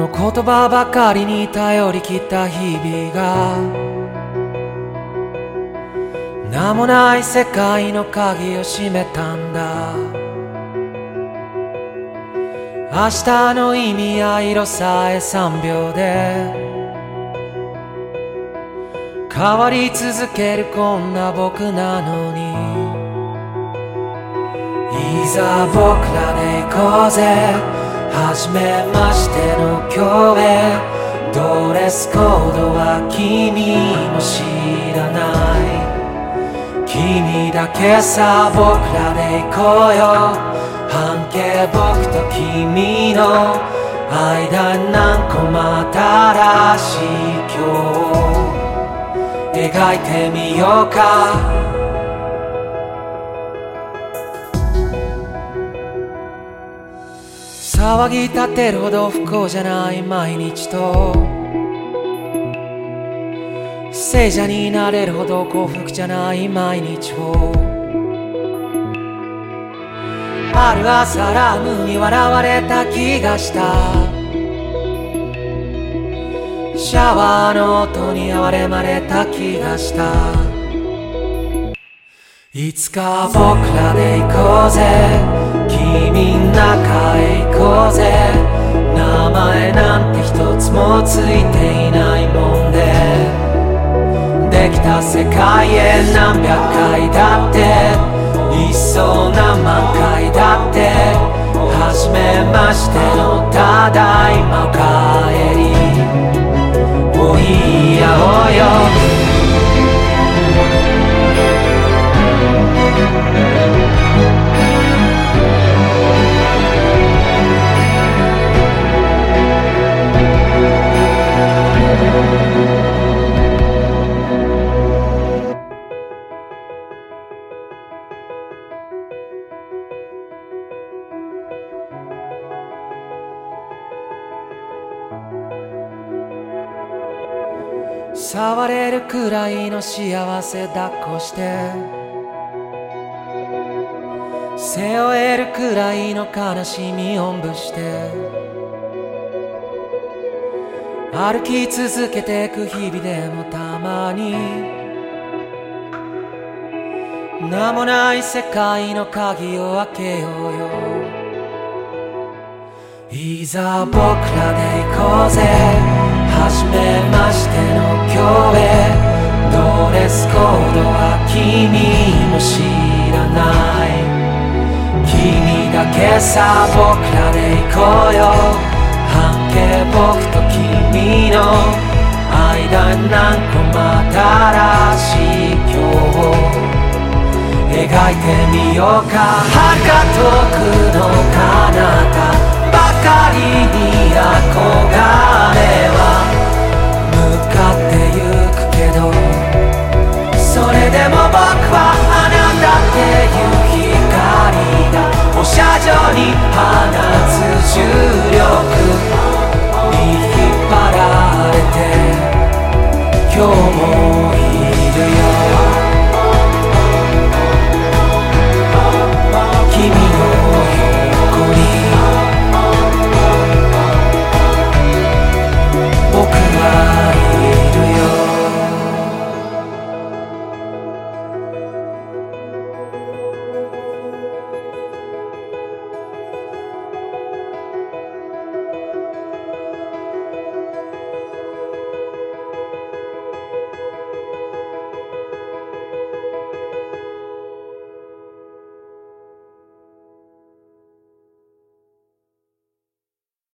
の言葉ばかりに頼りきった日々が名もない世界の鍵を閉めたんだ。明日の意味や色さえ3秒で変わり続けるこんな僕なのに、いざ僕らで行こうぜ、初めましての今日へ。ドレスコードは君も知らない、君だけさ、僕らで行こうよ。半径僕と君の間に何個も新しい今日描いてみようか。騒ぎ立てるほど不幸じゃない毎日と聖者になれるほど幸福じゃない毎日を、ある朝ラムに笑われた気がした。シャワーの音に哀れまれた気がした。いつか僕らで行こうぜ、君ん中へ行こうぜ。名前なんて一つもついていないもんで、できた世界へ何百回だっていっそう何万回だって、初めましてのただいまおかえりを言い合おうよ。触れるくらいの幸せ抱っこして背負えるくらいの悲しみおんぶして歩き続けてく日々でもたまに名もない世界の鍵を開けようよ。いざ僕らで行こうぜ、初めましての今日へ。ドレスコードは君も知らない、君だけさ、僕らで行こうよ。半径僕と君の間に何個も新しい今日描いてみようか。遥か遠くの彼方ばかりに憧れは向かってゆくけど、それでも僕はあなたっていう光が放射状に放つ重力に引っ張られて今日もいるよ。君の横に僕は